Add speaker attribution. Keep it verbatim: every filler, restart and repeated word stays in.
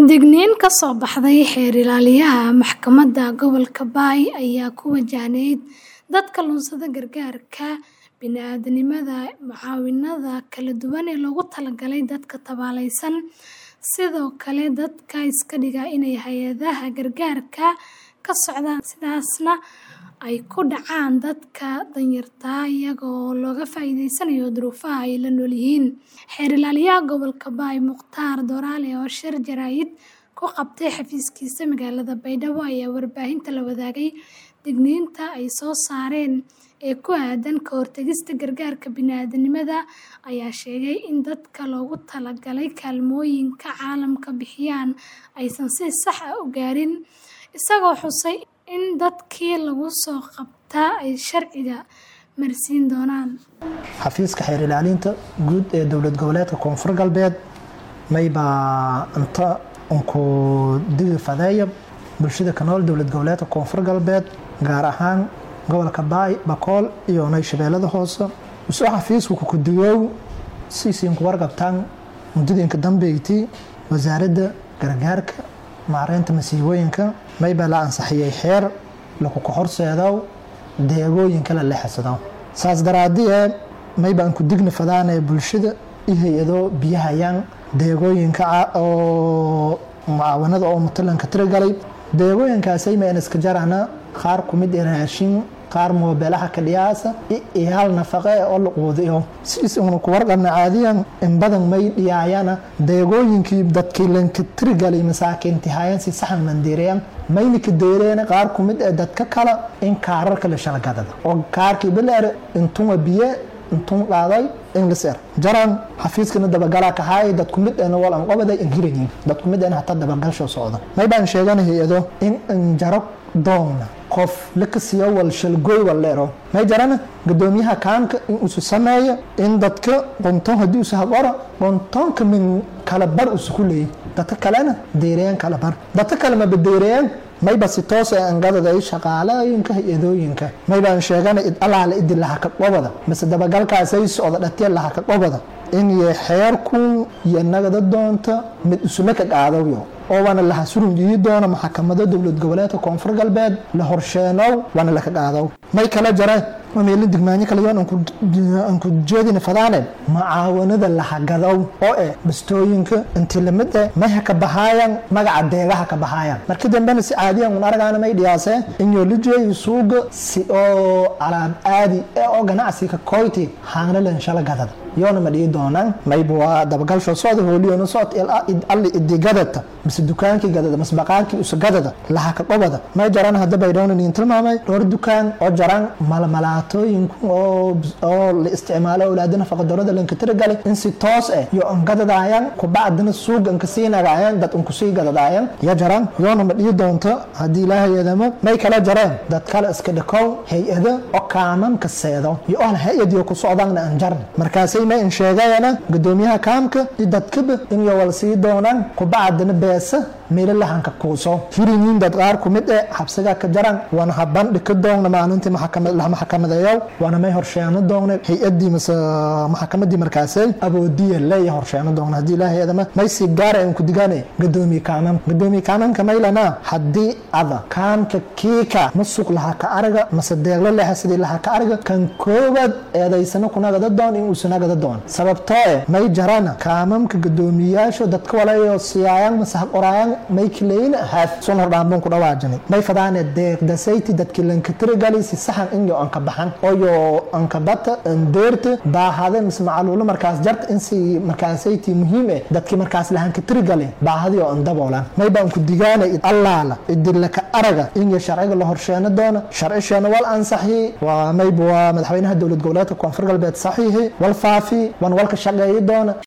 Speaker 1: Digniin ka soo baxday xeer ilaaliyaha maxkamadda gobolka Bay ayaa ku wajahneyd dadka lunsada gargaarka bini'aadantinimada mucaawinada kala duwan ee loogu talagalay dadka tabaalaysan, sidoo kale dadka iska dhiga inay hay'adaha gargaarka ka socdaan sidaasna ay ku dhacaan dadka danyarta ah iyaga oo looga faa'iideysanayo duruufaha ay la nool yihiin. Xeer ilaaliyaha gobolka Bay Mukhtaar Doraale oo shir jaraa'id ku qabtay xafiiskiisa magaalada Baydhabo ayaa warbaahinta la wadaagay digniinta ay soo saareen ee ku aadan ka hortagista gargaarka bini'aadantinimada, ayaa sheegay in dadka loogu talagalay kaalmooyinka caalamka bixiyaan aysan si sax ah u gaarin, isagoo xusay in dadkii lagu soo qabtaa ay sharciga marsiin doonaan.
Speaker 2: xafiiska xeer ilaalinta guud ee dowlad goboleedka Koonfur Galbeed mayba inta unku digi fadeeyo bulshada ka nool dowlad goboleedka Koonfur Galbeed gaar ahaan gobolka Bay, Bakool iyo Shabeellada Hoose. Usoo xafiisku ku digow si siin ku warqabtaan muddooyinka dambeeyay wasaaradda gargaarka maareynta masiibooyinka mayba la ansaxiyay xeer lagu ku horseedo deegooyinka la leexsado. saas daraadii mayba aan ku digna fadaanay bulshada iyo hay'ado biyahayaan deegooyinka oo mucaawanada oo mutalanka tiragalay deegooyinkaas ay ma iska jarana qaar ku mid raashin qaar moobilaha ka dhiyaasa iyo hal nafaqo oo la quudiyo si uu ku warqabna caadiyan in badan may dhiyayana deegooyinkii dadkii lanka tiragalay masaakiintii hayaan si saxan mandiireen mayni ka deereen qaar ku mid dadka kala in kaararka la shalgadada oo kaarkii bilaar intuu biye intuu qaaday in la sar jaran xafiiskana dabagala ka hay dad ku mid ah wal aan qabada ingiriisi dad ku mid ah hatta dabagal soo socda may baan sheeganahay iyadoo in jarab doona qof la ka siiyo wal shal gooy wal leero may jarana gudoomiyaha kaanka in uu sameeyo in dadka qonton hadii uu saaqoro qontonka min kala bar isku leey dadka kalena deereen kala bar dadka kale ma bedeereen may basi toos aan gadada ay shaqaalayinka hay'adooyinka may baan sheeganay id alaala id laha ka qobada mas dabagalkaas ay soo dhaqtay laha ka qobada in ay xeerku iyo nagada doonta mid isla ka qaadayo oo wana la xasurun jii doona maxkamadda dowlad goboleedka Koonfur Galbeed la horsheenow wana la ka qaadaw may kala jaray ma meel digmaani kala yoon ku aan ku jeedina fadaanay macaawanada la hagadaw oo ee bastooyinka intii la mid ah may ka bahayaan magaca deegaha ka bahayaan markii dambena si caadi ah aragana may dhiyaasay in yoo lijay suuq si oo alaab aadi oo ganacsi ka koyti haana la insha Allah gadada yoona ma dhii doonaan may buu dabagal soo socdo hooliyoona socod ilaa idigadata mas dukaankii gadada mas baqaankii us gadada laha ka qobada may jaran hadda Baydhabo in tilmaamay dhowr dukaan oo jaran malmalaatooyinku oo oo la isticmaalo awlaadana faqadorada lanka tiragalay in si toos ah iyo aan gadadaayaan ku baadina suuqan ka siinayaan dad un ku sii gadadaayaan ya jaran yoona ma dhii doonto hadii Ilaahay yadama may kala jareen dad kale iska dhakow hay'ado oo kaaman ka seedo iyo aan hay'adiyo ku socdaan aan jarn markaas ma in sheegayana gudoomiyaha kaamka dadkaba in iyo wal sii doonaan ku baadina beesa meel lahan ka kuuso hirinin dad qaar ku mid ah xabsiga ka jaran wana haban dhika doona maalintii maxkamad la maxkamadayo wana may horsheeno doona hay'adii mas maxkamadii markaasay aboodiye leeyahay horsheeno doona hadii Ilaahay adama may si gaar ah ku digaanay gudoomiyaha kaamam gudoomiyaha kaamam kamaylana hadii ada kaamka kiika masuq laha ka araga masadeegla laha sidii laha ka araga kan koobad eedaysana kuna gada doon in uu sanaga doon sababtoo may jarana kaamamka gudoomiyaasha dadka walayo siyaayaan masax qorayaan may kileyn haaf soo hordaan ku dhawaajinay may fadaane deeqda sayti dadkii lanka tiragalay si saxan in iyo aan ka baxan oo yo aan ka bata deerta baahada mis macluulo markaas jart in si markaas sayti muhiim ah dadkii markaas lahan ka tiragalay baahadi oo aan daboolan may baan ku digaanay allaala idilla ka araga in sharciga la horsheeno doona sharciyeena wal ansaxi waa may buu madaxweynaha dowlad goboleedka Koonfur Galbeed saxiixi wal faafi wan walka shaqeeyay doona